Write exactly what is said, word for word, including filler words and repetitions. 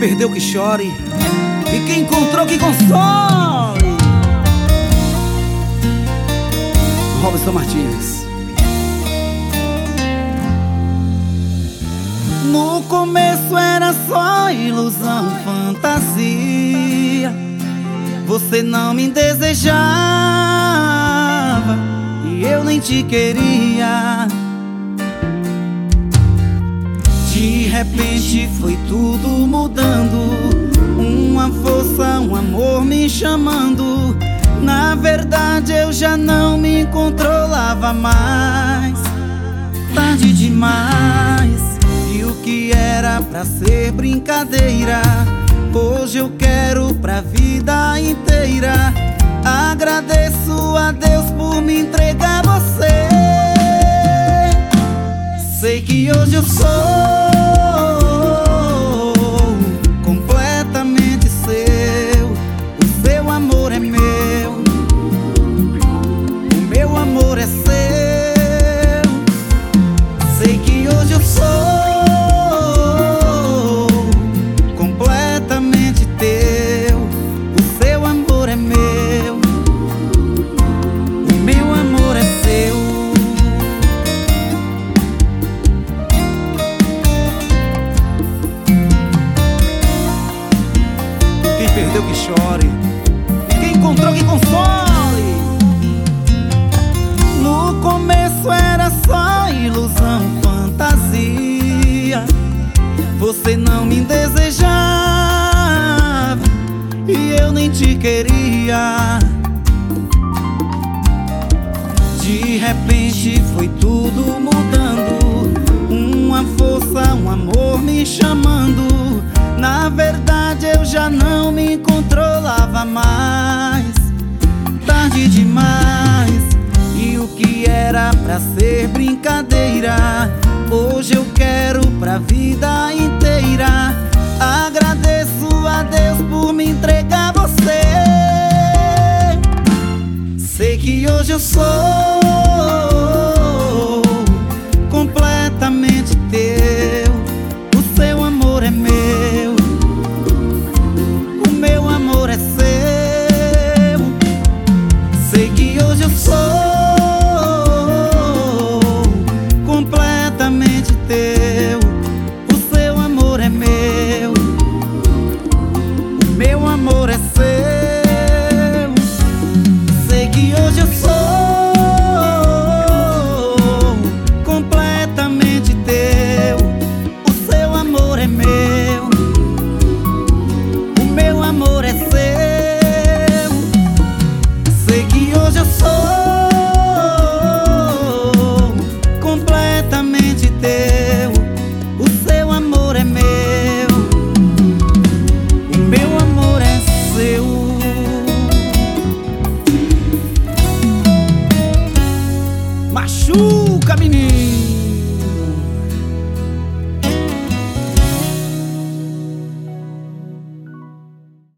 perdeu que chore, e quem encontrou que console. Robson Martins. No começo era só ilusão, fantasia. Você não me desejava e eu nem te queria. De repente foi tudo mudando, uma força, um amor me chamando. Na verdade eu já não me controlava mais. Tarde demais, e o que era pra ser brincadeira, hoje eu quero pra vida inteira. Agradeço a Deus por me entregar você. Sei que hoje eu sou completamente seu. O seu amor é meu, o meu amor é seu. Sei que hoje eu sou completamente teu. O seu amor é meu, o meu amor é seu. Quem perdeu que chore, e quem encontrou que console. No começo era só ilusão, fantasia. Você não me desejava e eu nem te queria. De repente foi tudo mudando, uma força, um amor me chamando. Na verdade eu já não me controlava mais. Tarde demais, e o que era pra ser brincadeira, hoje eu quero pra vida inteira. Agradeço a Deus por me entregar você. Sei que hoje eu sou completamente teu. O seu amor é meu, o meu amor é seu. Sei que hoje eu sou completamente teu. O seu amor é meu, o meu amor é seu. Sei que hoje eu sou completamente teu. O seu amor é meu, o meu amor é seu. Sei que hoje eu sou completamente teu. O seu amor é meu, o meu amor é seu. Machuca, menino.